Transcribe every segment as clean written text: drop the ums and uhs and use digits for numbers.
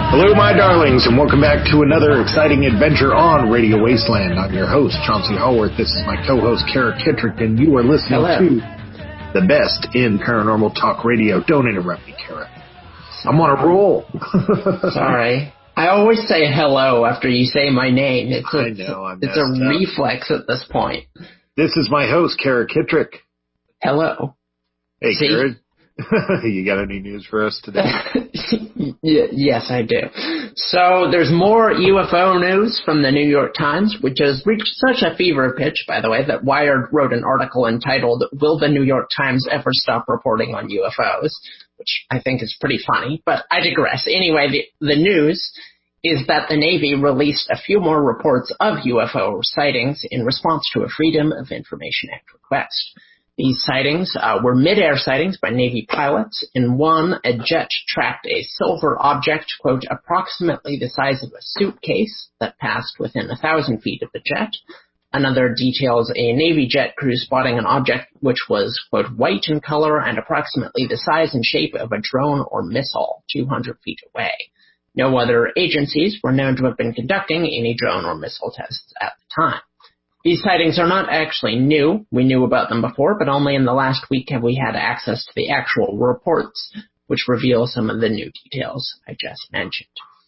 Hello, my darlings, and welcome back to another exciting adventure on Radio Wasteland. I'm your host, Chauncey Hallworth. This is my co-host, Kara Kittrick, and you are listening to the best in paranormal talk radio. Don't interrupt me, Kara. I'm on a roll. Sorry. I always say hello after you say my name. It's a reflex at this point. This is my host, Kara Kittrick. Hello. Hey, Kara. You got any news for us today? Yes, I do. So there's more UFO news from the New York Times, which has reached such a fever pitch, by the way, that Wired wrote an article entitled, "Will the New York Times Ever Stop Reporting on UFOs?" which I think is pretty funny, but I digress. Anyway, the news is that the Navy released a few more reports of UFO sightings in response to a Freedom of Information Act request. These sightings were mid-air sightings by Navy pilots. In one, a jet tracked a silver object, quote, approximately the size of a suitcase that passed within 1,000 feet of the jet. Another details a Navy jet crew spotting an object which was, quote, white in color and approximately the size and shape of a drone or missile 200 feet away. No other agencies were known to have been conducting any drone or missile tests at the time. These sightings are not actually new. We knew about them before, but only in the last week have we had access to the actual reports, which reveal some of the new details I just mentioned.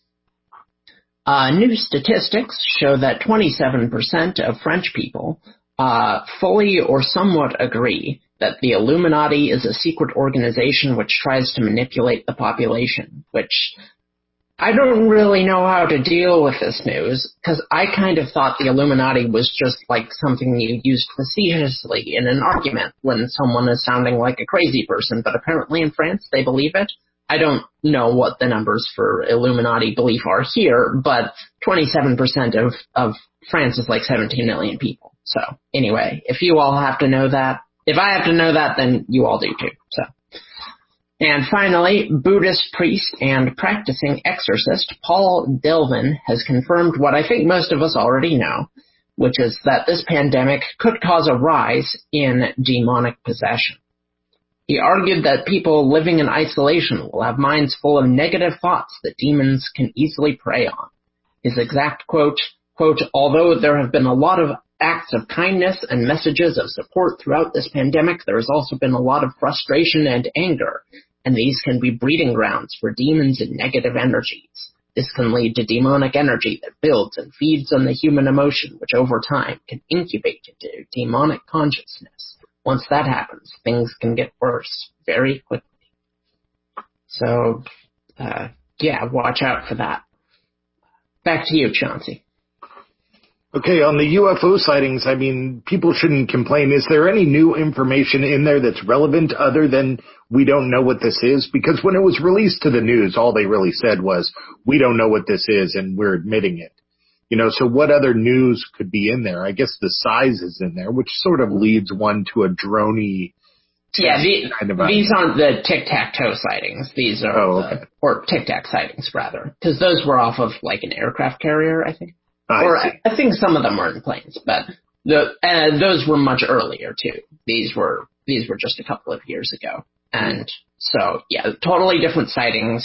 New statistics show that 27% of French people fully or somewhat agree that the Illuminati is a secret organization which tries to manipulate the population, which I don't really know how to deal with this news, because I kind of thought the Illuminati was just like something you used facetiously in an argument when someone is sounding like a crazy person, but apparently in France they believe it. I don't know what the numbers for Illuminati belief are here, but 27% of France is like 17 million people. So anyway, if you all have to know that, if I have to know that, then you all do too. So. And finally, Buddhist priest and practicing exorcist Paul Delvin has confirmed what I think most of us already know, which is that this pandemic could cause a rise in demonic possession. He argued that people living in isolation will have minds full of negative thoughts that demons can easily prey on. His exact quote, although there have been a lot of acts of kindness and messages of support throughout this pandemic, there has also been a lot of frustration and anger, and these can be breeding grounds for demons and negative energies. This can lead to demonic energy that builds and feeds on the human emotion, which over time can incubate into demonic consciousness. Once that happens, things can get worse very quickly. So, watch out for that. Back to you, Chauncey. Okay, on the UFO sightings, I mean, people shouldn't complain. Is there any new information in there that's relevant other than we don't know what this is? Because when it was released to the news, all they really said was, we don't know what this is and we're admitting it. You know, so what other news could be in there? I guess the size is in there, which sort of leads one to a droney. Yeah, these aren't the tic-tac-toe sightings. These are or tic-tac sightings, rather. Because those were off of, like, an aircraft carrier, I think. I think some of them were in planes, but those were much earlier, too. These were just a couple of years ago. And so, yeah, totally different sightings.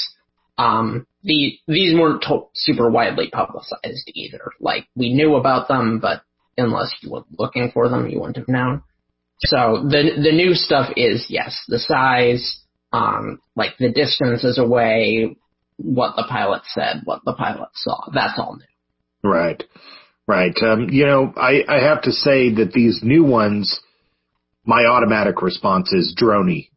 These weren't super widely publicized either. Like, we knew about them, but unless you were looking for them, you wouldn't have known. So the new stuff is, yes, the size, like the distances away, what the pilot said, what the pilot saw. That's all new. Right. I have to say that these new ones, my automatic response is droney.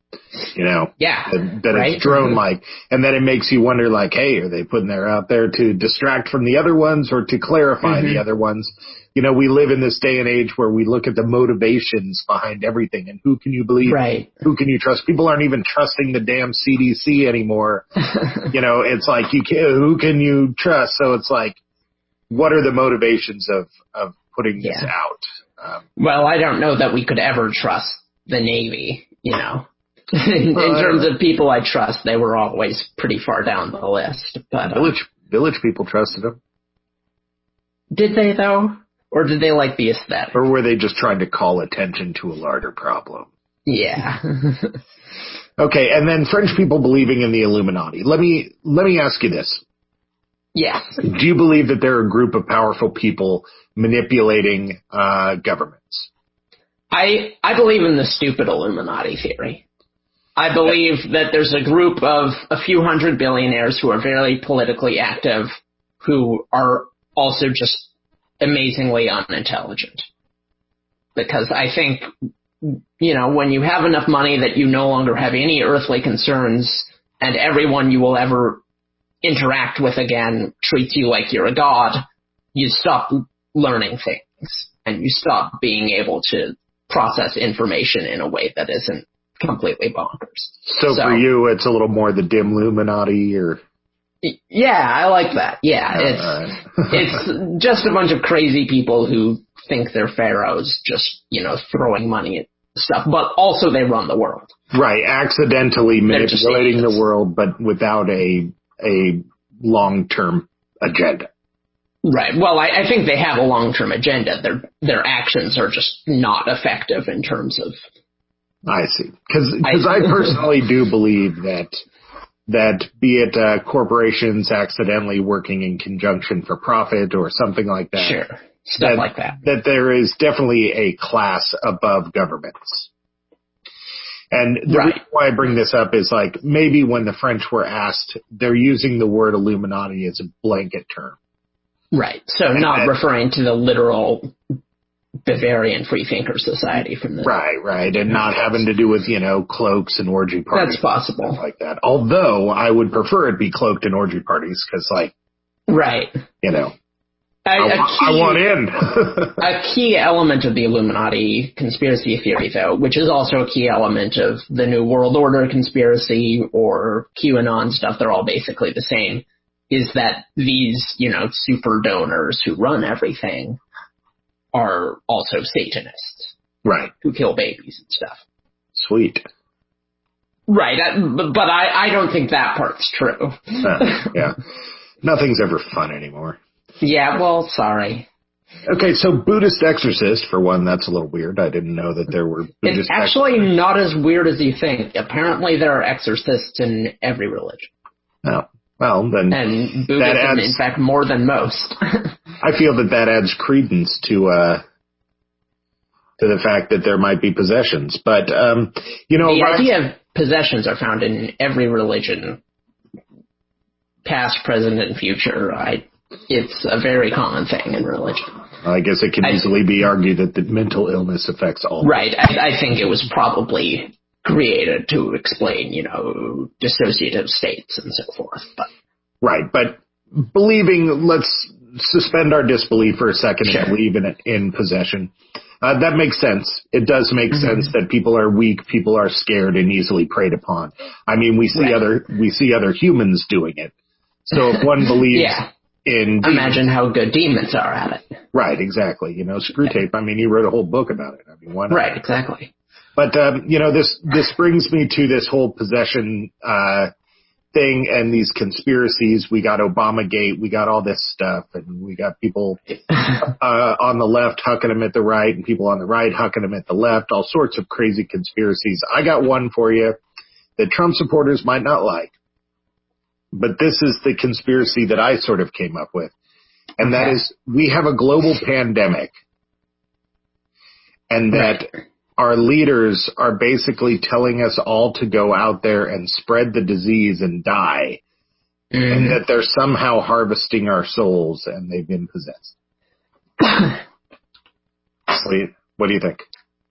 It's drone-like. And then it makes you wonder, like, hey, are they putting that out there to distract from the other ones or to clarify the other ones? You know, we live in this day and age where we look at the motivations behind everything and who can you believe? Right. Who can you trust? People aren't even trusting the damn CDC anymore. It's like, who can you trust? So it's like, what are the motivations of putting this out? Well, I don't know that we could ever trust the Navy, in terms of people I trust, they were always pretty far down the list. But village people trusted them. Did they, though? Or did they like the aesthetic? Or were they just trying to call attention to a larger problem? Yeah. Okay, and then French people believing in the Illuminati. Let me ask you this. Yes. Do you believe that there are a group of powerful people manipulating governments? I believe in the stupid Illuminati theory. I believe that there's a group of a few hundred billionaires who are very politically active, who are also just amazingly unintelligent. Because I think, when you have enough money that you no longer have any earthly concerns, and everyone you will ever interact with again treats you like you're a god, you stop learning things, and you stop being able to process information in a way that isn't completely bonkers. So for you, it's a little more the dim Illuminati, or? Yeah, I like that. Yeah, it's just a bunch of crazy people who think they're pharaohs, just, throwing money at stuff, but also they run the world. Right, accidentally manipulating the world, but without a long-term agenda. Right. Well, I think they have a long-term agenda. Their actions are just not effective in terms of. I see. Because I personally do believe that be it corporations accidentally working in conjunction for profit or something like that. Sure. Stuff like that. That there is definitely a class above governments. And the reason why I bring this up is maybe when the French were asked, they're using the word Illuminati as a blanket term. Right. So not referring to the literal Bavarian Freethinker Society from the. Right. And not having to do with, cloaks and orgy parties. That's possible. Stuff like that. Although I would prefer it be cloaked in orgy parties because, right. I want in. A key element of the Illuminati conspiracy theory, though, which is also a key element of the New World Order conspiracy or QAnon stuff, they're all basically the same, is that these, super donors who run everything are also Satanists. Right. Who kill babies and stuff. Sweet. Right, but I don't think that part's true. Yeah. Nothing's ever fun anymore. Yeah, well, sorry. Okay, so Buddhist exorcist, for one, that's a little weird. I didn't know that there were Buddhist It's actually not as weird as you think. Apparently there are exorcists in every religion. Oh, well, then. And Buddhism, in fact, more than most. I feel that adds credence to the fact that there might be possessions. But, the idea of possessions are found in every religion, past, present, and future. It's a very common thing in religion. I guess it can easily be argued that the mental illness affects all. Right. I think it was probably created to explain, dissociative states and so forth. Right. But let's suspend our disbelief for a second and believe in possession. That makes sense. It does make sense that people are weak, people are scared and easily preyed upon. I mean, we see other humans doing it. So if one believes in imagine how good demons are at it. Right, exactly. Screwtape, I mean, he wrote a whole book about it. I mean, why not? Right, exactly. But this brings me to this whole possession thing and these conspiracies. We got Obamagate, we got all this stuff, and we got people on the left hucking them at the right and people on the right hucking them at the left, all sorts of crazy conspiracies. I got one for you that Trump supporters might not like, but this is the conspiracy that I sort of came up with, and that is we have a global pandemic, and that our leaders are basically telling us all to go out there and spread the disease and die, and that they're somehow harvesting our souls and they've been possessed. What do you think?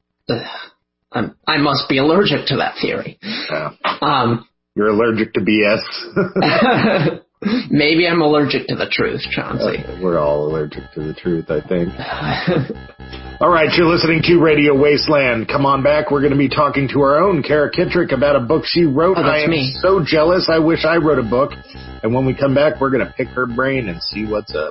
I must be allergic to that theory. You're allergic to BS. Maybe I'm allergic to the truth, Chauncey. We're all allergic to the truth, I think. All right, you're listening to Radio Wasteland. Come on back. We're going to be talking to our own Kara Kittrick about a book she wrote. I am so jealous. I wish I wrote a book. And when we come back, we're going to pick her brain and see what's up.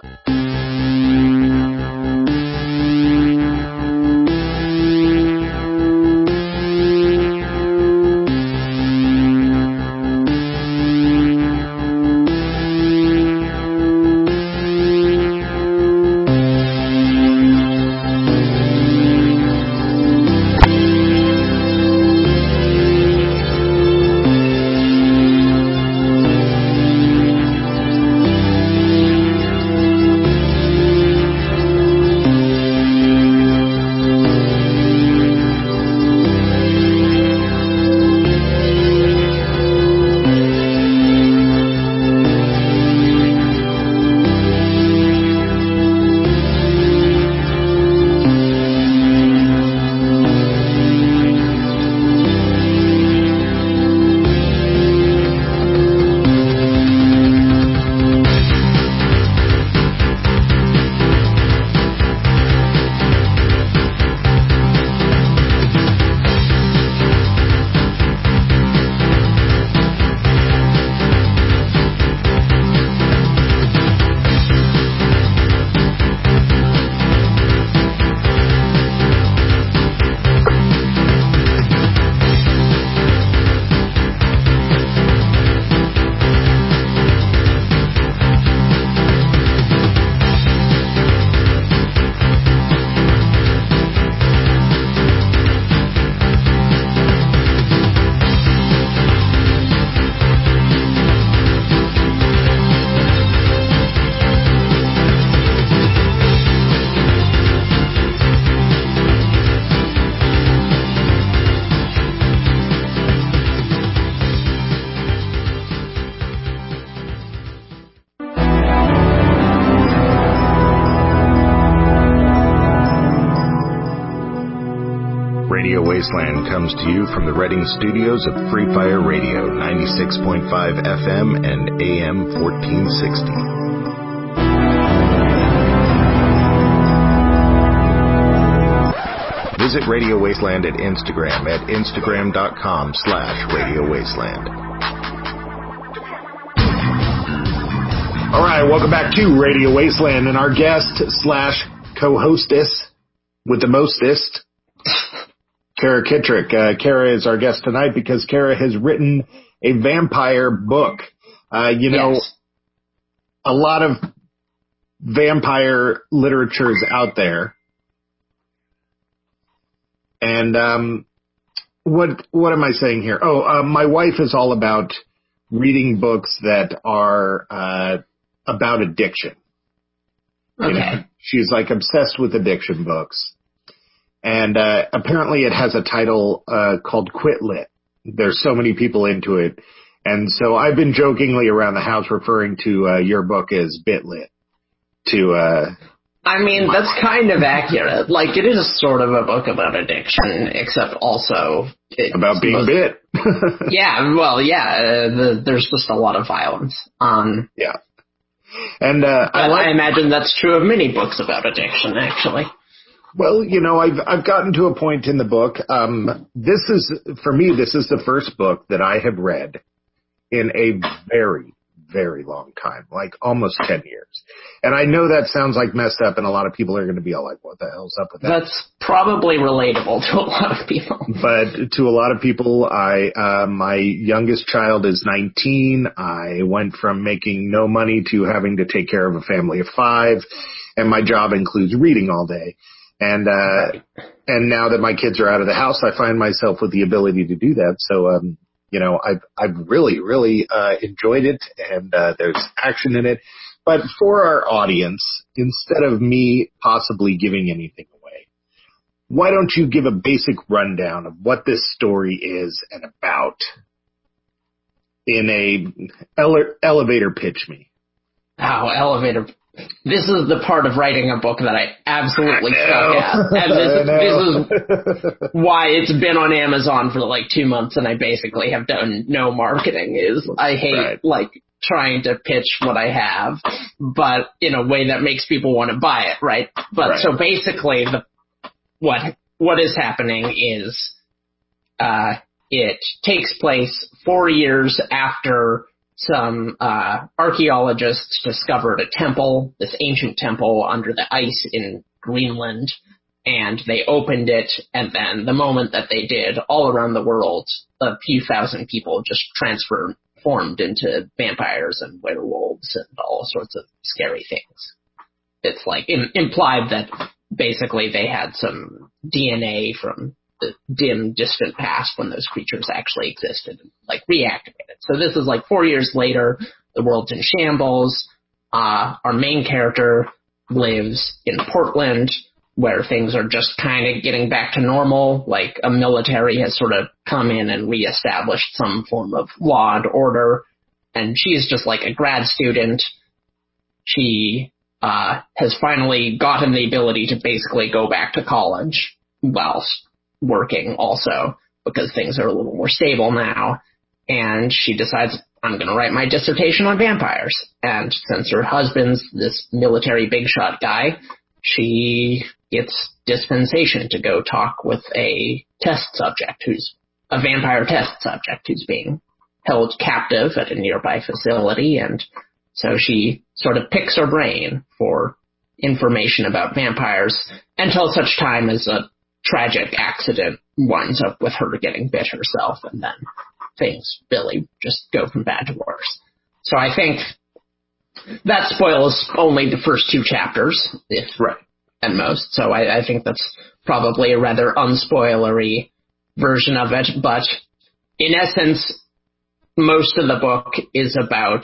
Wasteland comes to you from the Reading studios of Free Fire Radio, 96.5 FM and AM 1460. Visit Radio Wasteland at Instagram at instagram.com/Radio Wasteland. All right, welcome back to Radio Wasteland, and our guest / co-hostess with the mostest, Kara Kittrick. Kara is our guest tonight because Kara has written a vampire book. Yes. A lot of vampire literature is out there. And what am I saying here? My wife is all about reading books that are about addiction. Okay. She's like obsessed with addiction books. And apparently it has a title called Quit Lit. There's so many people into it. And so I've been jokingly around the house referring to your book as Bit Lit. I mean, that's kind of accurate. Like, it is sort of a book about addiction, except also... about being bit. There's just a lot of violence. Yeah. And I imagine that's true of many books about addiction, actually. Well, I've gotten to a point in the book. This is the first book that I have read in a very, very long time, like almost 10 years. And I know that sounds like messed up, and a lot of people are going to be all like, what the hell's up with that? That's probably relatable to a lot of people. But to a lot of people, my youngest child is 19. I went from making no money to having to take care of a family of 5, and my job includes reading all day. And now that my kids are out of the house, I find myself with the ability to do that. So, I've really, really, enjoyed it, and, there's action in it. But for our audience, instead of me possibly giving anything away, why don't you give a basic rundown of what this story is and about in a elevator pitch me? Oh, elevator. This is the part of writing a book that I absolutely suck at. And this is why it's been on Amazon for like 2 months and I basically have done no marketing. I hate trying to pitch what I have, but in a way that makes people want to buy it, right? But so basically what is happening is it takes place 4 years after some archaeologists discovered a temple, this ancient temple under the ice in Greenland, and they opened it, and then the moment that they did, all around the world, a few thousand people just transformed into vampires and werewolves and all sorts of scary things. It's like implied that basically they had some DNA from the dim, distant past when those creatures actually existed, like reactivated. So this is like 4 years later, the world's in shambles. Our main character lives in Portland, where things are just kind of getting back to normal, like a military has sort of come in and reestablished some form of law and order, and she's just like a grad student. She has finally gotten the ability to basically go back to college whilst working also, because things are a little more stable now, and she decides, I'm going to write my dissertation on vampires. And since her husband's this military big shot guy, she gets dispensation to go talk with a test subject who's a vampire test subject who's being held captive at a nearby facility, and so she sort of picks her brain for information about vampires until such time as a tragic accident winds up with her getting bit herself, and then things really just go from bad to worse. So I think that spoils only the first 2 chapters, if at most. So I think that's probably a rather unspoilery version of it. But in essence, most of the book is about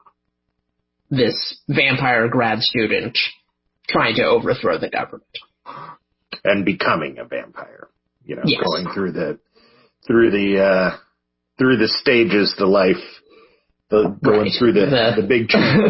this vampire grad student trying to overthrow the government. And becoming a vampire, yes. Going through the stages to life, going through the big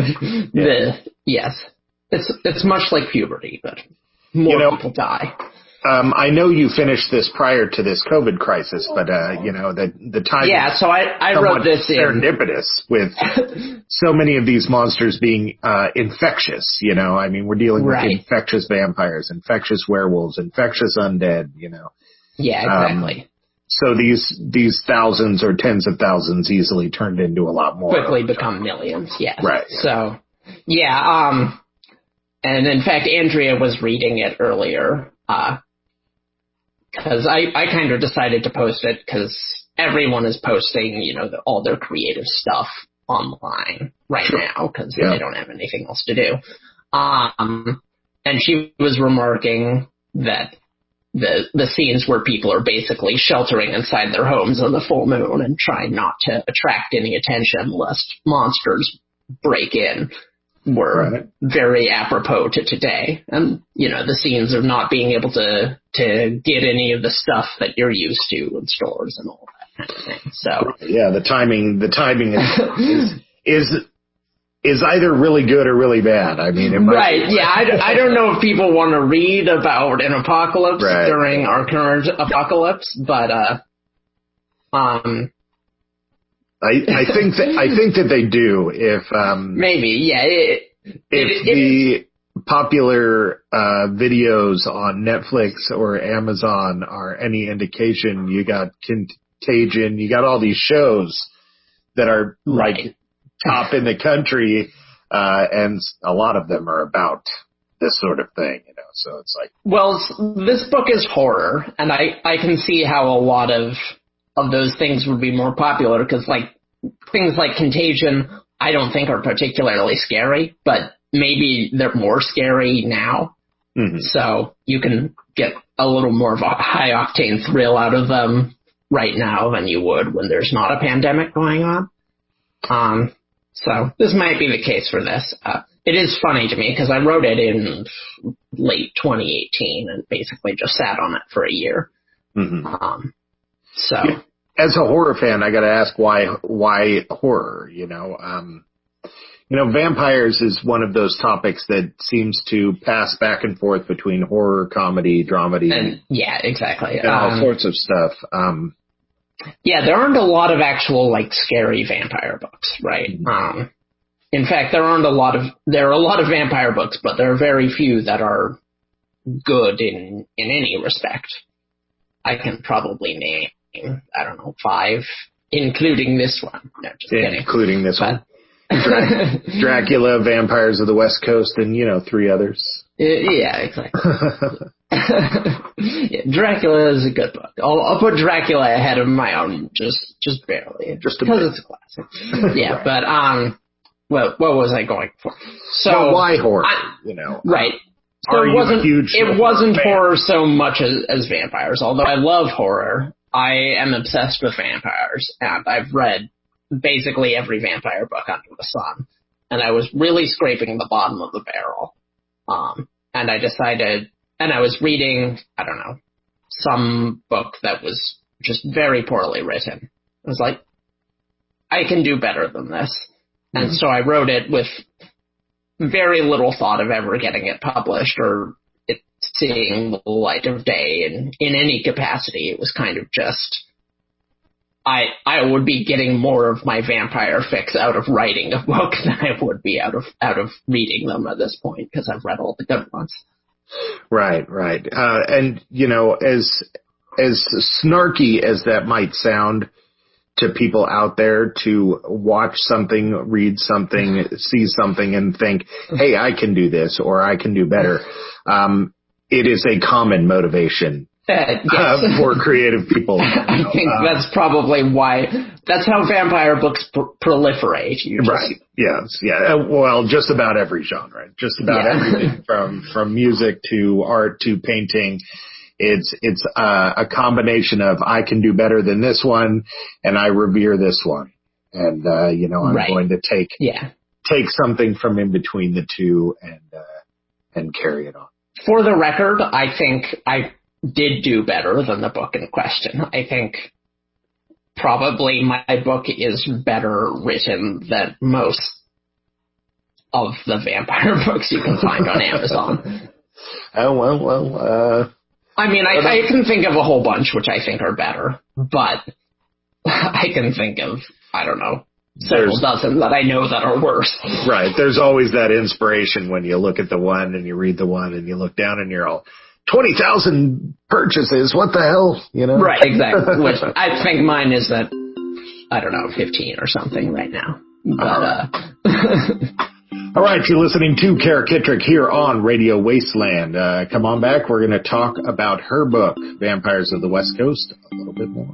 change. Yes. It's much like puberty, but more people die. I know you finished this prior to this COVID crisis, but the time. Yeah, so I wrote this serendipitous with so many of these monsters being infectious. We're dealing with infectious vampires, infectious werewolves, infectious undead. Yeah, exactly. So these thousands or tens of thousands easily turned into a lot more. Quickly become millions. Yes. Right. So yeah. And in fact, Andrea was reading it earlier. Because I kind of decided to post it because everyone is posting, all their creative stuff online right now because they don't have anything else to do. And she was remarking that the scenes where people are basically sheltering inside their homes on the full moon and trying not to attract any attention lest monsters break in were very apropos to today. And, the scenes of not being able to get any of the stuff that you're used to in stores and all that kind of thing. So yeah, the timing is either really good or really bad. I don't know if people want to read about an apocalypse during our current apocalypse, but I think that they do if maybe the popular videos on Netflix or Amazon are any indication, you got Contagion, you got all these shows that are like top in the country, and a lot of them are about this sort of thing, so it's like. Well, this book is horror, and I can see how a lot of those things would be more popular because things like Contagion I don't think are particularly scary, but maybe they're more scary now. Mm-hmm. So you can get a little more of a high octane thrill out of them right now than you would when there's not a pandemic going on. So this might be the case for this. It is funny to me because I wrote it in late 2018 and basically just sat on it for a year. Mm-hmm. As a horror fan, I got to ask why horror? Vampires is one of those topics that seems to pass back and forth between horror, comedy, dramedy, and exactly, and all sorts of stuff. There aren't a lot of actual scary vampire books, right? Mm-hmm. In fact, there are a lot of vampire books, but there are very few that are good in any respect. I can probably name, 5, including this one. No, just kidding. Including this one. Dracula, Vampires of the West Coast, and 3 others. Yeah, exactly. Dracula is a good book. I'll put Dracula ahead of my own, just barely, just because it's a classic. But what was I going for? So why horror? Right. So it wasn't horror so much as vampires. Although I love horror, I am obsessed with vampires, and I've read basically every vampire book under the sun. And I was really scraping the bottom of the barrel. And I decided, and I was reading, some book that was just very poorly written. I was like, I can do better than this. Mm-hmm. And so I wrote it with very little thought of ever getting it published or it seeing the light of day in any capacity. It was kind of just, I would be getting more of my vampire fix out of writing a book than I would be out of reading them at this point because I've read all the good ones. Right. And as snarky as that might sound to people out there to watch something, read something, see something and think, hey, I can do this or I can do better. It is a common motivation for creative people. I think that's probably why. That's how vampire books proliferate. Right. Yes. Yeah. Well, just about every genre. Just about everything from music to art to painting. It's a combination of I can do better than this one, and I revere this one, and I'm going to take something from in between the two and carry it on. For the record, I think I did do better than the book in question. I think probably my book is better written than most of the vampire books you can find on Amazon. I mean, I can think of a whole bunch which I think are better, but I can think of, I don't know, several dozen that I know that are worse. Right. There's always that inspiration when you look at the one and you read the one and you look down and you're all, 20,000 purchases, what the hell, you know? Right, exactly. Which I think mine is at, I don't know, 15 or something right now. But, All right, you're listening to Kara Kittrick here on Radio Wasteland. Come on back. We're going to talk about her book, Vampires of the West Coast, a little bit more.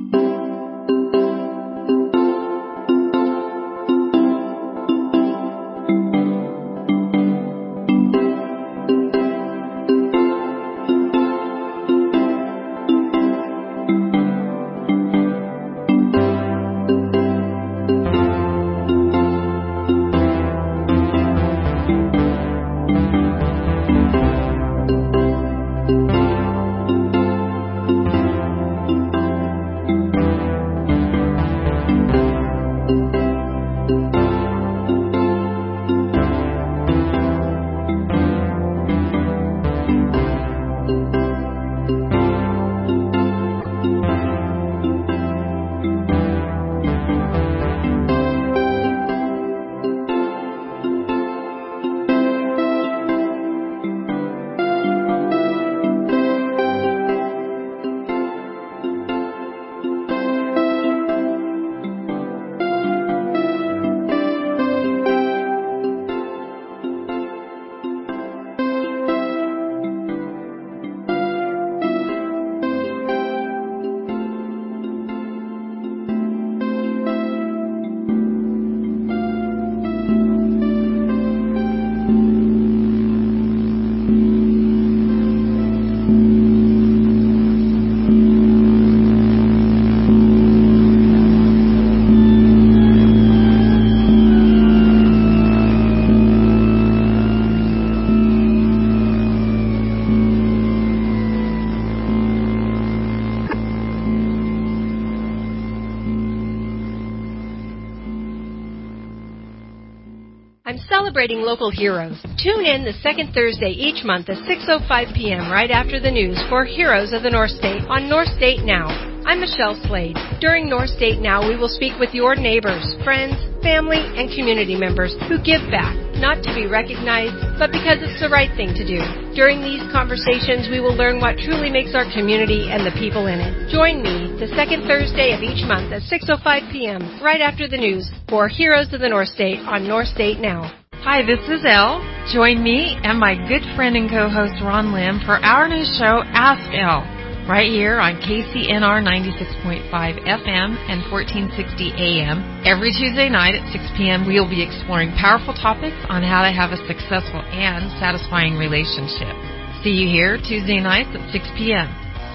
I'm celebrating local heroes. Tune in the second Thursday each month at 6:05 p.m. right after the news for Heroes of the North State on North State Now. I'm Michelle Slade. During North State Now, we will speak with your neighbors, friends, family, and community members who give back, not to be recognized, but because it's the right thing to do. During these conversations, we will learn what truly makes our community and the people in it. Join me the second Thursday of each month at 6:05 p.m. right after the news for Heroes of the North State on North State Now. Hi, this is Elle. Join me and my good friend and co-host Ron Lim for our new show, Ask Elle, right here on KCNR 96.5 FM and 1460 AM. Every Tuesday night at 6 p.m., we'll be exploring powerful topics on how to have a successful and satisfying relationship. See you here Tuesday nights at 6 p.m.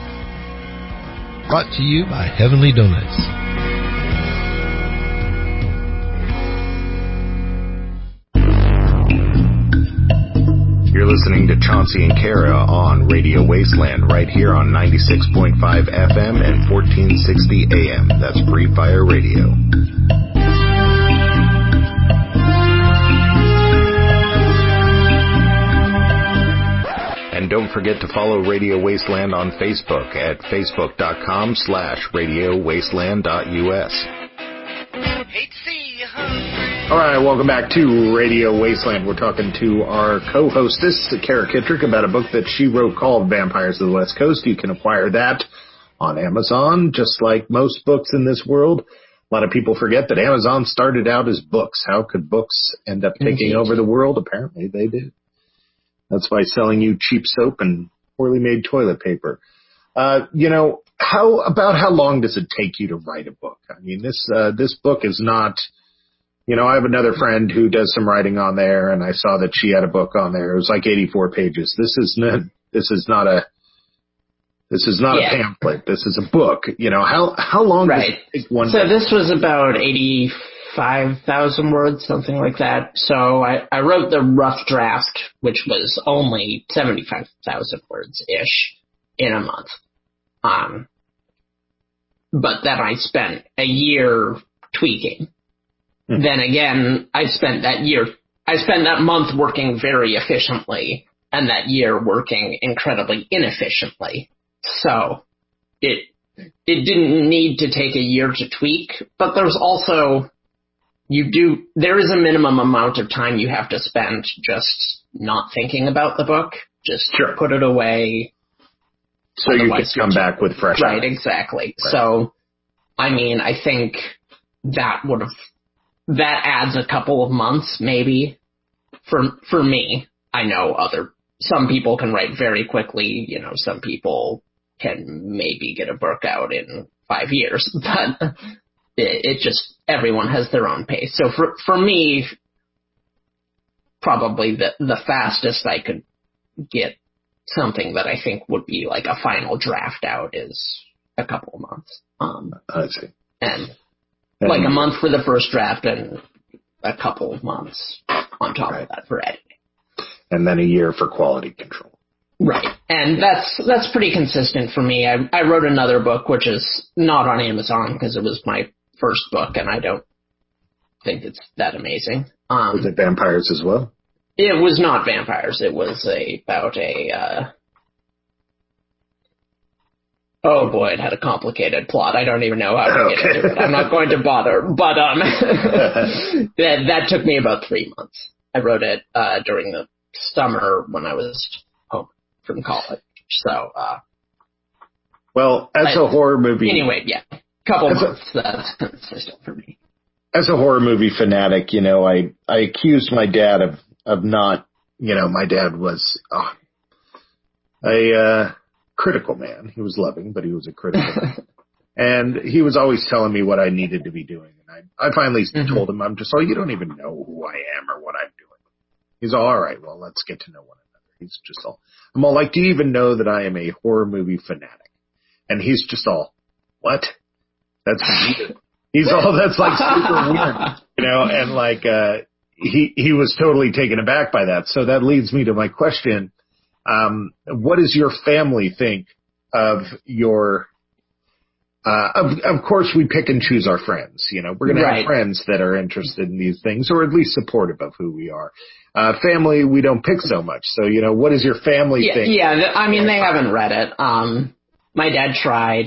Brought to you by Heavenly Donuts. You're listening to Chauncey and Kara on Radio Wasteland right here on 96.5 FM and 1460 AM. That's Free Fire Radio. And don't forget to follow Radio Wasteland on Facebook at facebook.com/radiowasteland.us. All right, welcome back to Radio Wasteland. We're talking to our co-hostess, Kara Kittrick, about a book that she wrote called Vampires of the West Coast. You can acquire that on Amazon, just like most books in this world. A lot of people forget that Amazon started out as books. How could books end up taking over the world? Apparently they did. That's by selling you cheap soap and poorly made toilet paper. How long does it take you to write a book? I mean, this book is not... I have another friend who does some writing on there, and I saw that she had a book on there. It was like 84 pages. This is not a pamphlet. This is a book. How long does it take one? So this was about 85,000 words, something like that. So I wrote the rough draft, which was only 75,000 words-ish in a month. But then I spent a year tweaking. Then again, I spent that month working very efficiently and that year working incredibly inefficiently. So it didn't need to take a year to tweak, but there's also, there is a minimum amount of time you have to spend just not thinking about the book, just put it away. So you could come back with fresh eyes. Right, exactly. Right. So, I mean, I think that adds a couple of months, maybe, for me. I know some people can write very quickly, some people can maybe get a book out in 5 years, but it just, everyone has their own pace. So for me, probably the fastest I could get something that I think would be like a final draft out is a couple of months. I see. And like a month for the first draft and a couple of months on top of that for editing. And then a year for quality control. Right. And that's pretty consistent for me. I wrote another book, which is not on Amazon because it was my first book, and I don't think it's that amazing. Was it vampires as well? It was not vampires. It was about oh boy, it had a complicated plot. I don't even know how to get into it. I'm not going to bother. But that took me about 3 months. I wrote it during the summer when I was home from college. So, well, as a horror movie. Anyway, yeah, couple months. That's consistent for me. As a horror movie fanatic, I accused my dad of not, my dad was a critical man. He was loving, but he was a critical man. And he was always telling me what I needed to be doing. And I finally told him, I'm just, you don't even know who I am or what I'm doing. He's all right, well, let's get to know one another. He's just I'm all like, do you even know that I am a horror movie fanatic? And he's just all, what? That's weird. He's all, that's like super weird, and like, he was totally taken aback by that. So that leads me to my question. What does your family think of your, of course we pick and choose our friends, we're going to have friends that are interested in these things or at least supportive of who we are. Family, we don't pick so much. So, what does your family think? Yeah, I mean, they haven't read it. My dad tried.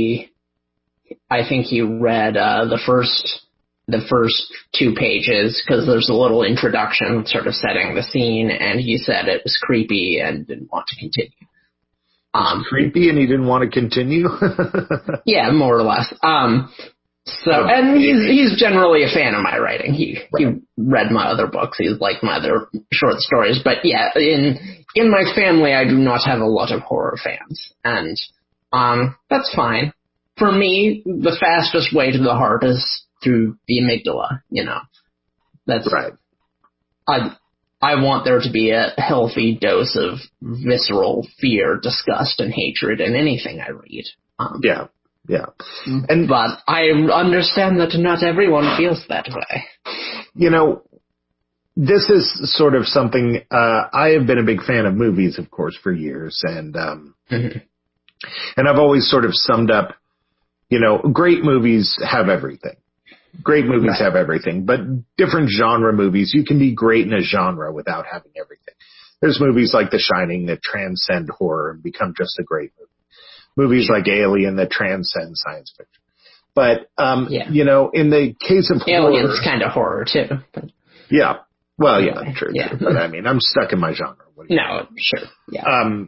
I think he read the first 2 pages because there's a little introduction sort of setting the scene, and he said it was creepy and didn't want to continue. Creepy and he didn't want to continue? Yeah, more or less. And he's generally a fan of my writing. He read my other books. He liked my other short stories. But yeah, in my family, I do not have a lot of horror fans. And that's fine. For me, the fastest way to the heart is through the amygdala, That's right. I want there to be a healthy dose of visceral fear, disgust, and hatred in anything I read. Yeah. But I understand that not everyone feels that way. This is sort of something, I have been a big fan of movies, of course, for years. And I've always sort of summed up, great movies have everything. Great movies have everything, but different genre movies, you can be great in a genre without having everything. There's movies like The Shining that transcend horror and become just a great movie. Movies like Alien that transcend science fiction. But, in the case of Alien's kind of horror too. But. Yeah. Well, yeah, true. But I mean, I'm stuck in my genre. No, sure. Yeah.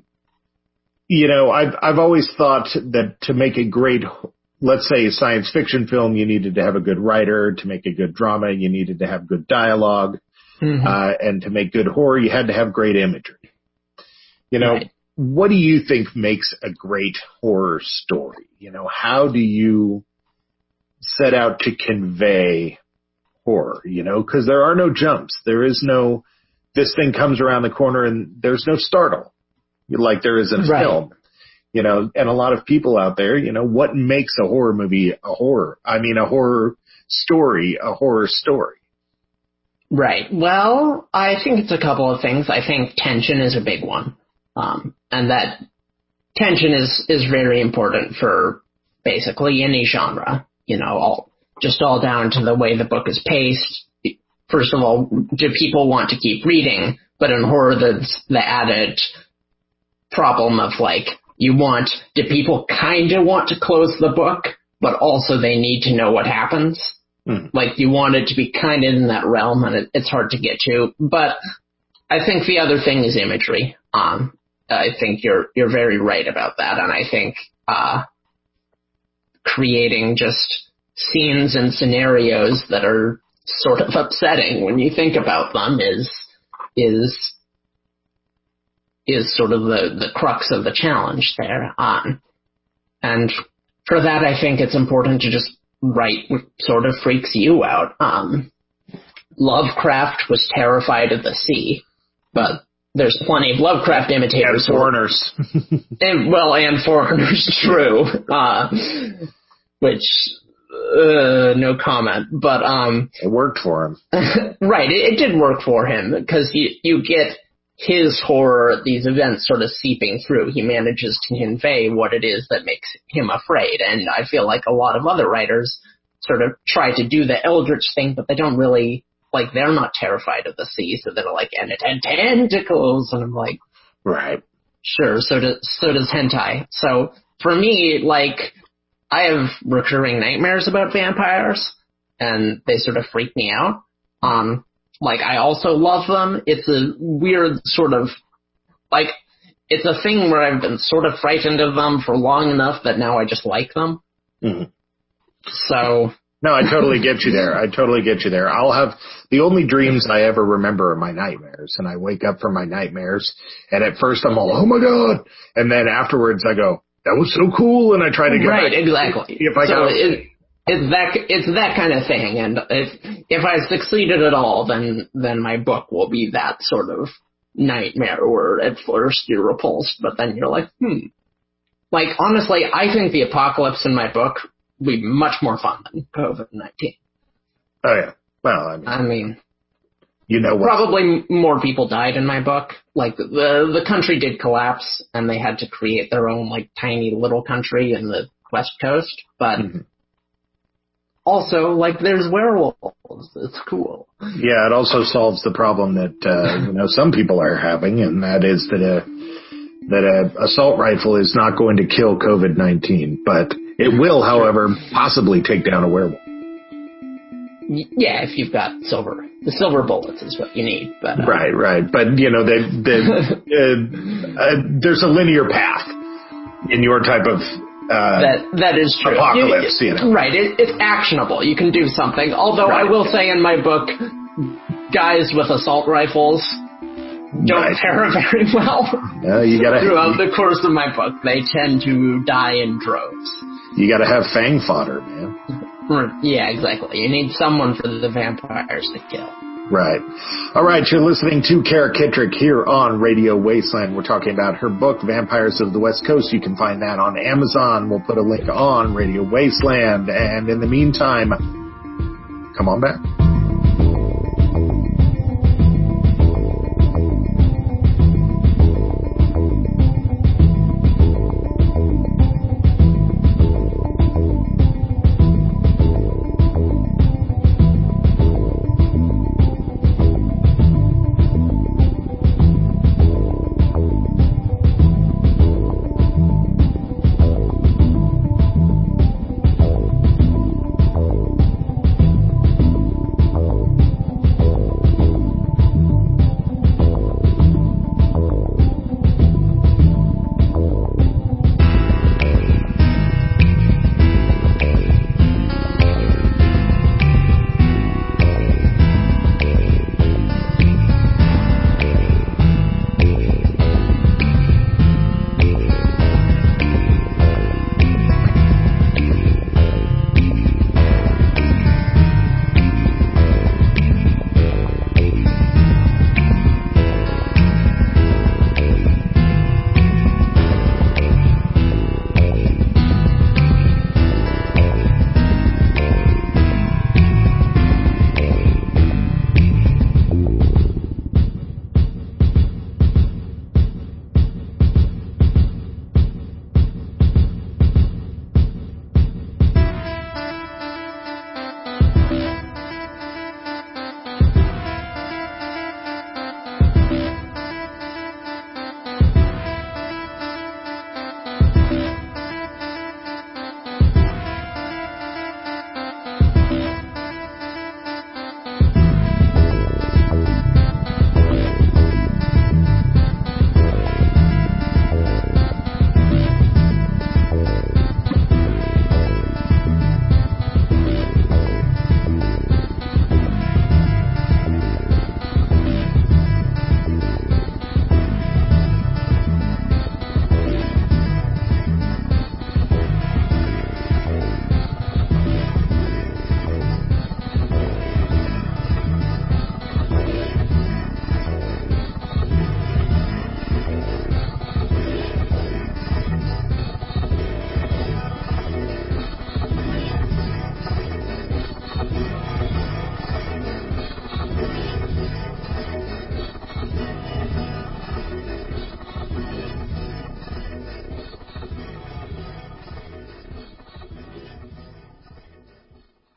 I've always thought that to make a great, let's say, a science fiction film, you needed to have a good writer. To make a good drama, you needed to have good dialogue. And to make good horror, you had to have great imagery. What do you think makes a great horror story? How do you set out to convey horror? Because there are no jumps. There is no, this thing comes around the corner and there's no startle like there is in a film. And a lot of people out there, what makes a horror movie a horror story. Right. Well, I think it's a couple of things. I think tension is a big one. And that tension is very important for basically any genre, all down to the way the book is paced. First of all, do people want to keep reading? But in horror, there's the added problem of, like, do people kind of want to close the book, but also they need to know what happens? Like, you want it to be kind of in that realm, and it's hard to get to. But I think the other thing is imagery. I think you're very right about that, and I think creating just scenes and scenarios that are sort of upsetting when you think about them is sort of the crux of the challenge there. And for that, I think it's important to just write what sort of freaks you out. Lovecraft was terrified of the sea, but there's plenty of Lovecraft imitators. And foreigners. and foreigners, true. Which, no comment. But, it worked for him. Right, it did work for him, because you get his horror at these events sort of seeping through. He manages to convey what it is that makes him afraid, and I feel like a lot of other writers sort of try to do the Eldritch thing, but they don't really, like, they're not terrified of the sea, so they're like, and it had tentacles, and I'm like, right. Sure, so does hentai. So, for me, like, I have recurring nightmares about vampires, and they sort of freak me out. Like, I also love them. It's a weird sort of, like, it's a thing where I've been sort of frightened of them for long enough that now I just like them. Mm-hmm. So. No, I totally get you there. I'll have, the only dreams I ever remember are my nightmares, and I wake up from my nightmares, and at first I'm all, oh my God, and then afterwards I go, that was so cool, and I try to get right, back. Exactly. It's that kind of thing, and if I succeeded at all, then my book will be that sort of nightmare where at first you're repulsed, but then you're like, Like, honestly, I think the apocalypse in my book will be much more fun than COVID-19. Oh, yeah. Well, I mean, you know what? Probably more people died in my book. Like, the country did collapse, and they had to create their own, like, tiny little country in the West Coast, but... Mm-hmm. Also, like, there's werewolves. It's cool. Yeah, it also solves the problem that, some people are having, and that is that a assault rifle is not going to kill COVID-19, but it will, however, possibly take down a werewolf. Yeah, if you've got the silver bullets is what you need. But Right. But, there's a linear path in your type of... that is true. Apocalypse, Right, it's actionable. You can do something. Although I will say in my book, guys with assault rifles don't fare very well. You gotta, throughout the course of my book, they tend to die in droves. You gotta have fang fodder, man. Yeah, exactly. You need someone for the vampires to kill. Right. All right, you're listening to Kara Kittrick here on Radio Wasteland. We're talking about her book, Vampires of the West Coast. You can find that on Amazon. We'll put a link on Radio Wasteland. And in the meantime, come on back.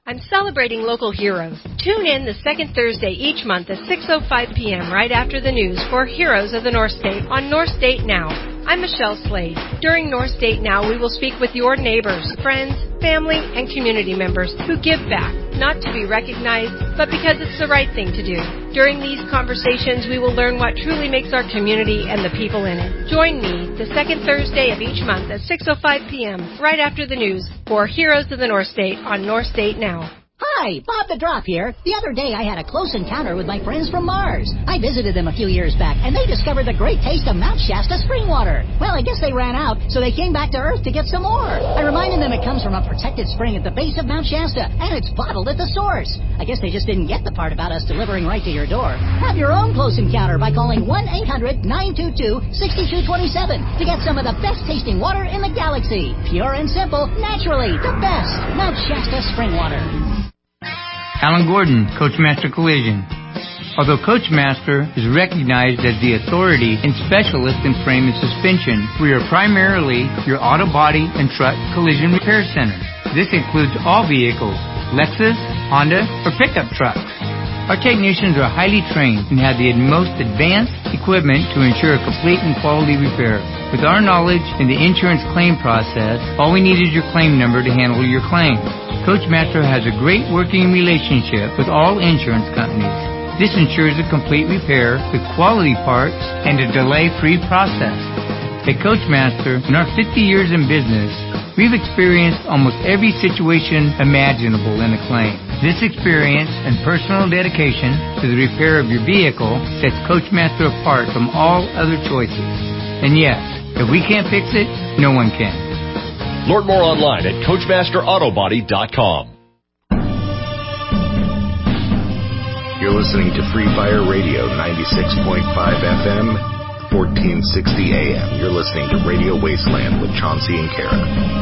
I'm celebrating local heroes. Tune in the second Thursday each month at 6:05 p.m. right after the news for Heroes of the North State on North State Now. I'm Michelle Slade. During North State Now, we will speak with your neighbors, friends, family, and community members who give back, not to be recognized, but because it's the right thing to do. During these conversations, we will learn what truly makes our community and the people in it. Join me the second Thursday of each month at 6:05 p.m. right after the news for Heroes of the North State on North State Now. Hi, Bob the Drop here. The other day I had a close encounter with my friends from Mars. I visited them a few years back, and they discovered the great taste of Mount Shasta spring water. Well, I guess they ran out, so they came back to Earth to get some more. I reminded them it comes from a protected spring at the base of Mount Shasta, and it's bottled at the source. I guess they just didn't get the part about us delivering right to your door. Have your own close encounter by calling 1-800-922-6227 to get some of the best-tasting water in the galaxy. Pure and simple, naturally, the best. Mount Shasta spring water. Alan Gordon, Coachmaster Collision. Although Coachmaster is recognized as the authority and specialist in frame and suspension, we are primarily your auto body and truck collision repair center. This includes all vehicles, Lexus, Honda, or pickup trucks. Our technicians are highly trained and have the most advanced equipment to ensure a complete and quality repair. With our knowledge in the insurance claim process, all we need is your claim number to handle your claim. Coachmaster has a great working relationship with all insurance companies. This ensures a complete repair with quality parts and a delay-free process. At Coachmaster, in our 50 years in business, we've experienced almost every situation imaginable in a claim. This experience and personal dedication to the repair of your vehicle sets Coachmaster apart from all other choices. And yes, if we can't fix it, no one can. Learn more online at CoachmasterAutobody.com. You're listening to Free Fire Radio, 96.5 FM, 1460 AM. You're listening to Radio Wasteland with Chauncey and Kara.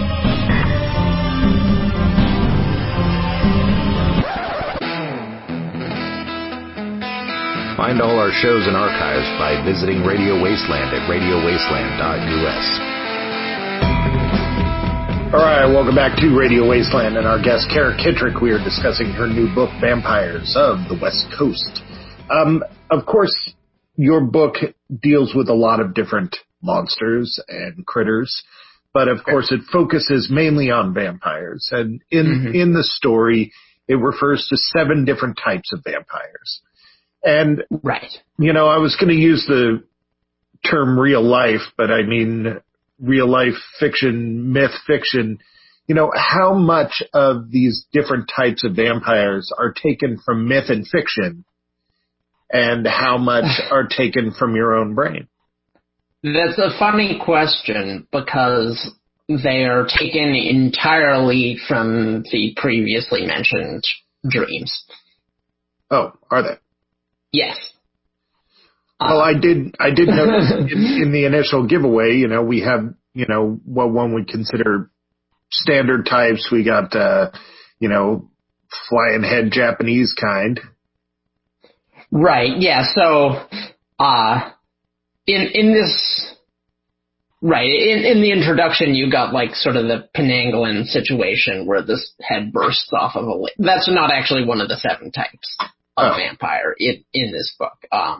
Find all our shows and archives by visiting Radio Wasteland at radiowasteland.us. All right, welcome back to Radio Wasteland and our guest, Kara Kittrick. We are discussing her new book, Vampires of the West Coast. Of course, your book deals with a lot of different monsters and critters, but of course it focuses mainly on vampires. And in the story, it refers to 7 different types of vampires. And, you know, I was going to use the term real life, but I mean real life fiction, myth fiction. You know, how much of these different types of vampires are taken from myth and fiction, and how much are taken from your own brain? That's a funny question, because they are taken entirely from the previously mentioned dreams. Oh, are they? Yes. Well, I did notice in the initial giveaway, you know, we have, you know, what one would consider standard types. We got, you know, flying head Japanese kind. Right. Yeah. So, in the introduction, you got like sort of the Penanggalan situation where this head bursts off of a lake. That's not actually one of the 7 types of vampire in this book.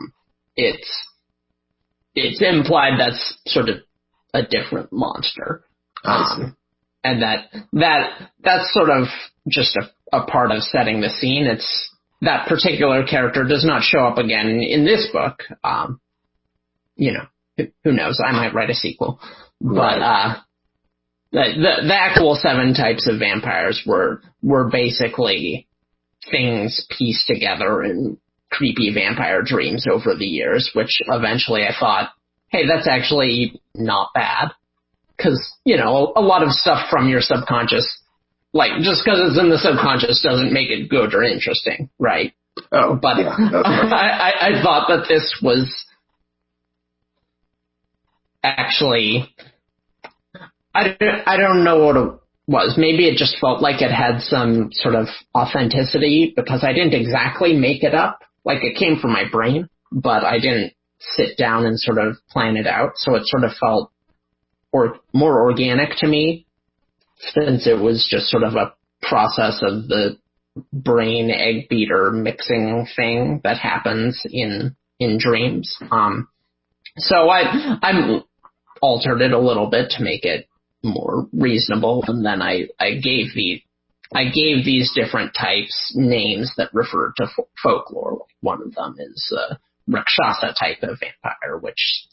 It's implied that's sort of a different monster. And that's sort of just a part of setting the scene. It's that particular character does not show up again in this book. You know, who knows? I might write a sequel. Right. But the actual 7 types of vampires were basically things pieced together in creepy vampire dreams over the years, which eventually I thought, hey, that's actually not bad. Because, you know, a lot of stuff from your subconscious, like, just because it's in the subconscious doesn't make it good or interesting, right? Oh, but yeah, I thought that this was actually, I don't know what it was. Maybe it just felt like it had some sort of authenticity, because I didn't exactly make it up. Like, it came from my brain, but I didn't sit down and sort of plan it out. So it sort of felt more organic to me, since it was just sort of a process of the brain egg beater mixing thing that happens in dreams. So I'm altered it a little bit to make it more reasonable, and then I gave these different types names that refer to folklore. One of them is Rakshasa type of vampire, which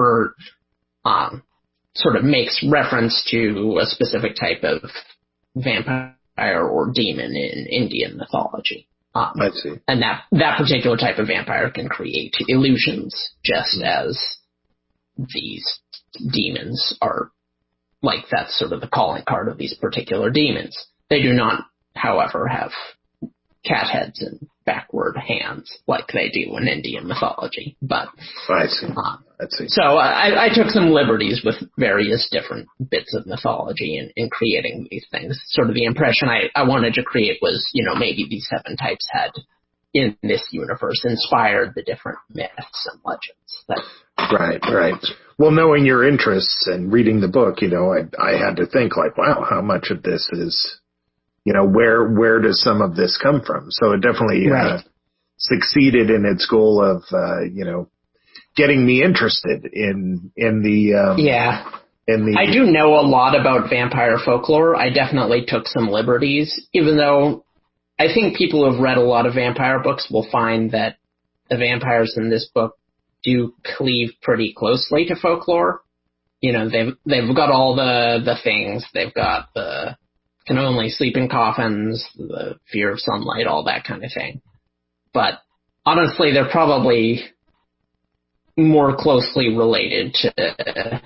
sort of makes reference to a specific type of vampire or demon in Indian mythology. I see. And that particular type of vampire can create illusions, just as these demons are. Like, that's sort of the calling card of these particular demons. They do not, however, have cat heads and backward hands like they do in Indian mythology. But I see. So I took some liberties with various different bits of mythology in creating these things. Sort of the impression I wanted to create was, maybe these 7 types had, in this universe, inspired the different myths and legends. Right. Well, knowing your interests and reading the book, I had to think like, wow, how much of this is, where does some of this come from? So it definitely succeeded in its goal of, getting me interested in the. I do know a lot about vampire folklore. I definitely took some liberties, even though I think people who have read a lot of vampire books will find that the vampires in this book do cleave pretty closely to folklore. They've got all the things. They've got the can only sleep in coffins, the fear of sunlight, all that kind of thing. But honestly, they're probably more closely related to,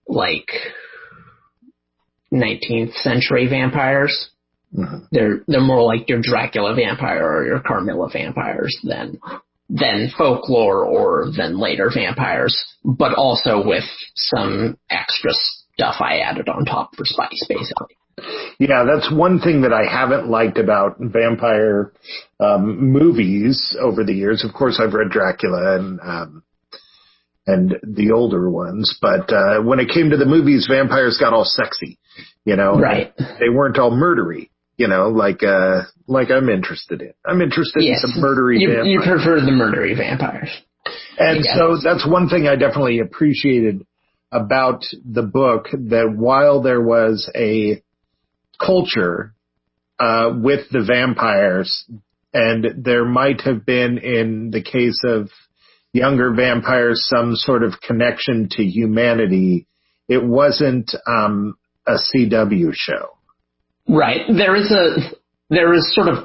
19th century vampires. Mm-hmm. They're more like your Dracula vampire or your Carmilla vampires than folklore or than later vampires, but also with some extra stuff I added on top for spice, basically. Yeah, that's one thing that I haven't liked about vampire movies over the years. Of course, I've read Dracula and the older ones, but when it came to the movies, vampires got all sexy, Right. They weren't all murdery. Like I'm interested in. I'm interested in some murdery vampires. You prefer the murdery vampires. And so that's one thing I definitely appreciated about the book, that while there was a culture with the vampires, and there might have been, in the case of younger vampires, some sort of connection to humanity, it wasn't a CW show. Right. There is sort of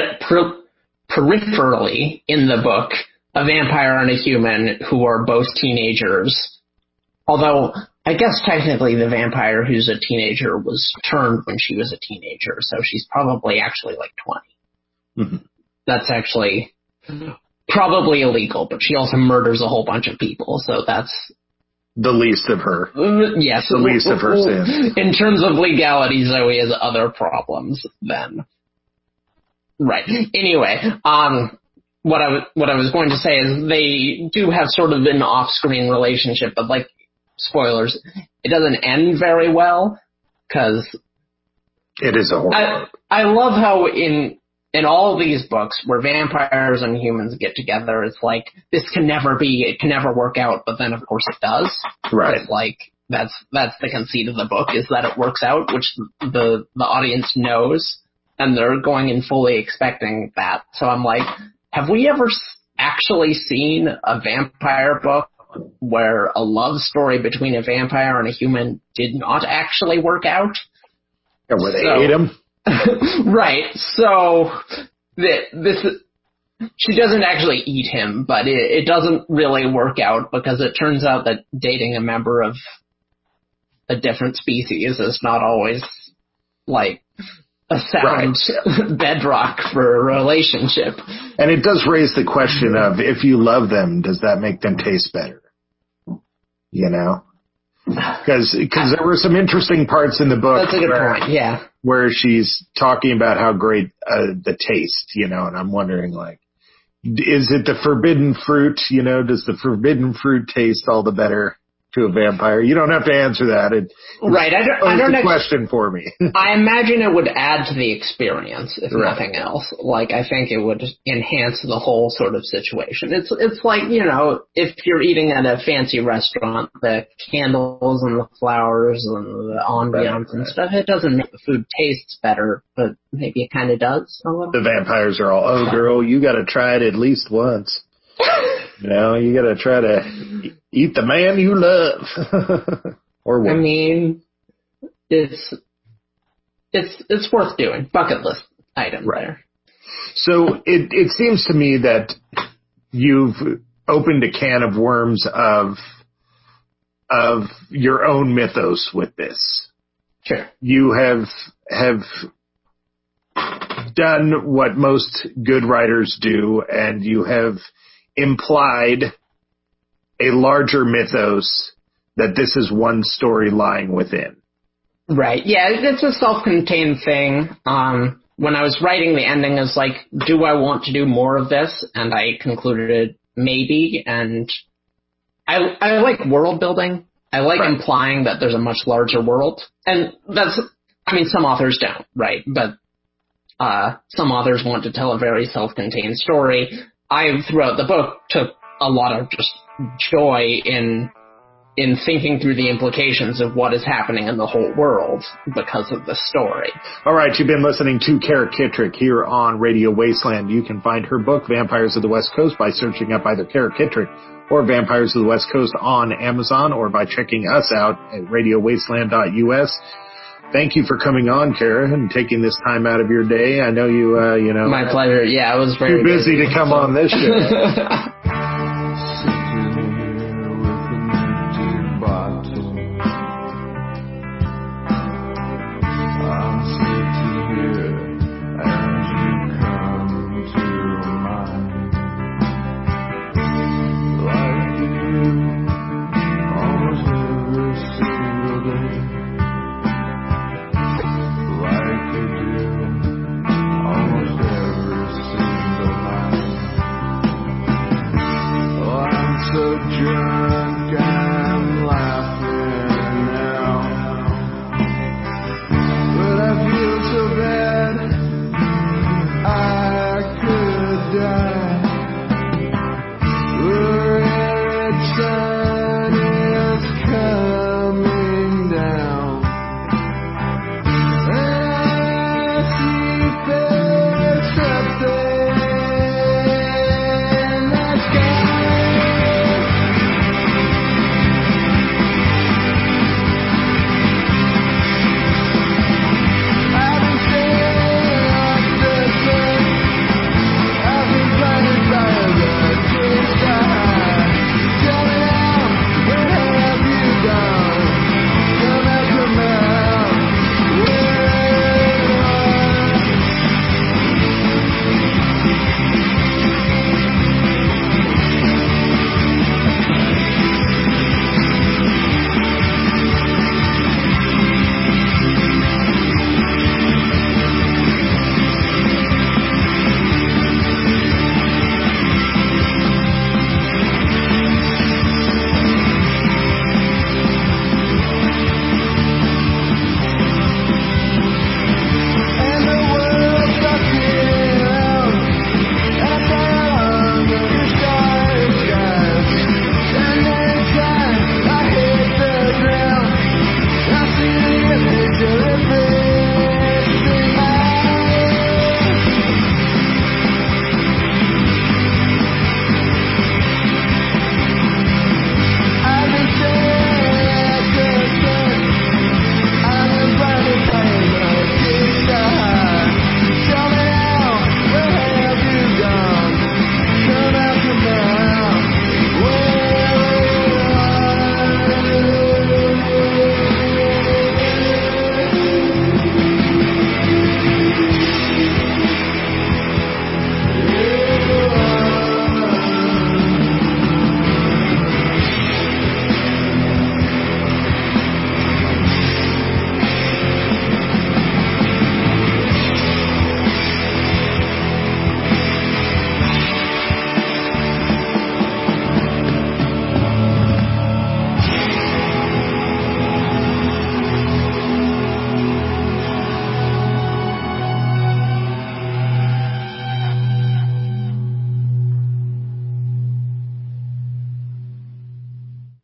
peripherally in the book a vampire and a human who are both teenagers. Although I guess technically the vampire who's a teenager was turned when she was a teenager, so she's probably actually like 20. Mm-hmm. That's actually probably illegal, but she also murders a whole bunch of people, so that's the least of her. Yes. The least of her sins. In terms of legality, Zoe has other problems then. Right. Anyway, what I was going to say is they do have sort of an off-screen relationship, but spoilers, it doesn't end very well, because it is a horror. I love how in all these books where vampires and humans get together, it's like, it can never work out, but then of course it does. Right. That's the conceit of the book, is that it works out, which the audience knows, and they're going in fully expecting that. So I'm like, have we ever actually seen a vampire book where a love story between a vampire and a human did not actually work out? Yeah, where they ate him? Right. So she doesn't actually eat him, but it doesn't really work out, because it turns out that dating a member of a different species is not always a sound bedrock for a relationship. And it does raise the question of, if you love them, does that make them taste better? Because there were some interesting parts in the book. That's a good point, yeah. Where she's talking about how great the taste, and I'm wondering, is it the forbidden fruit? Does the forbidden fruit taste all the better? to a vampire? You don't have to answer that. Right. I don't know. Question for me. I imagine it would add to the experience, if nothing else. Like, I think it would enhance the whole sort of situation. It's like, if you're eating at a fancy restaurant, the candles and the flowers and the ambiance and stuff, it doesn't make the food taste better, but maybe it kind of does a little. The vampires are all, oh, girl, you got to try it at least once. You got to try to eat the man you love. Or what? I mean, it's worth doing. Bucket list item there. So it seems to me that you've opened a can of worms of your own mythos with this. Sure. You have done what most good writers do, and you have implied a larger mythos that this is one story lying within. Right. Yeah, it's a self-contained thing. When I was writing the ending, I was like, do I want to do more of this? And I concluded maybe. And I like world building. I like implying that there's a much larger world. And some authors don't, right? But some authors want to tell a very self-contained story. I, throughout the book, took a lot of just joy in thinking through the implications of what is happening in the whole world because of the story. All right, you've been listening to Kara Kittrick here on Radio Wasteland. You can find her book, Vampires of the West Coast, by searching up either Kara Kittrick or Vampires of the West Coast on Amazon, or by checking us out at radiowasteland.us. Thank you for coming on, Kara, and taking this time out of your day. I know you, My pleasure. Yeah, I was very busy to come on this show.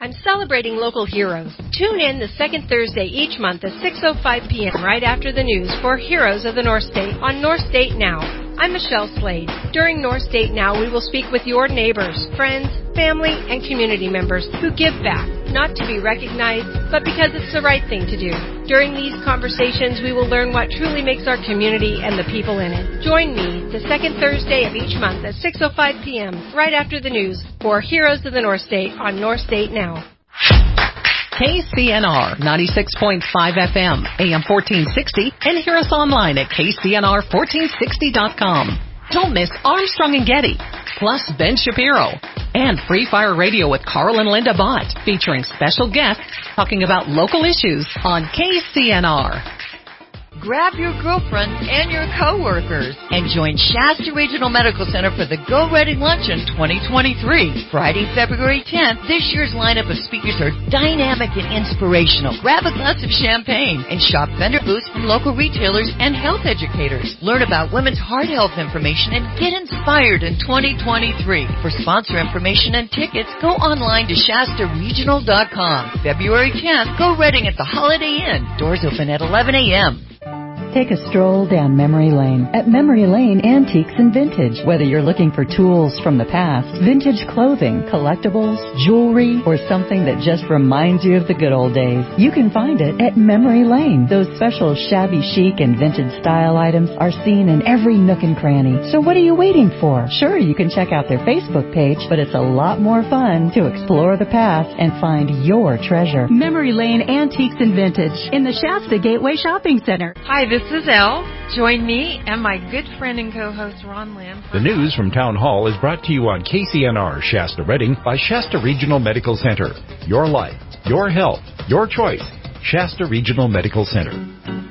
I'm celebrating local heroes. Tune in the second Thursday each month at 6:05 p.m. right after the news for Heroes of the North State on North State Now. I'm Michelle Slade. During North State Now, we will speak with your neighbors, friends, family, and community members who give back, not to be recognized, but because it's the right thing to do. During these conversations, we will learn what truly makes our community and the people in it. Join me the second Thursday of each month at 6:05 p.m. right after the news for Heroes of the North State on North State Now. KCNR 96.5 FM, AM 1460, and hear us online at KCNR1460.com. Don't miss Armstrong and Getty, plus Ben Shapiro, and Free Fire Radio with Carl and Linda Bott, featuring special guests talking about local issues on KCNR. Grab your girlfriend and your coworkers and join Shasta Regional Medical Center for the Go Ready Luncheon 2023. Friday, February 10th, this year's lineup of speakers are dynamic and inspirational. Grab a glass of champagne and shop vendor booths from local retailers and health educators. Learn about women's heart health information and get inspired in 2023. For sponsor information and tickets, go online to ShastaRegional.com. February 10th, Go Reading at the Holiday Inn. Doors open at 11 a.m. Take a stroll down memory lane at Memory Lane Antiques and Vintage. Whether you're looking for tools from the past, vintage clothing, collectibles, jewelry, or something that just reminds you of the good old days, you can find it at Memory Lane. Those special shabby chic and vintage style items are seen in every nook and cranny. So what are you waiting for? Sure, you can check out their Facebook page, but it's a lot more fun to explore the past and find your treasure. Memory Lane Antiques and Vintage in the Shasta Gateway Shopping Center. Hi, this is Elle. Join me and my good friend and co-host Ron Lamb. The news from Town Hall is brought to you on KCNR Shasta Reading by Shasta Regional Medical Center. Your life, your health, your choice. Shasta Regional Medical Center.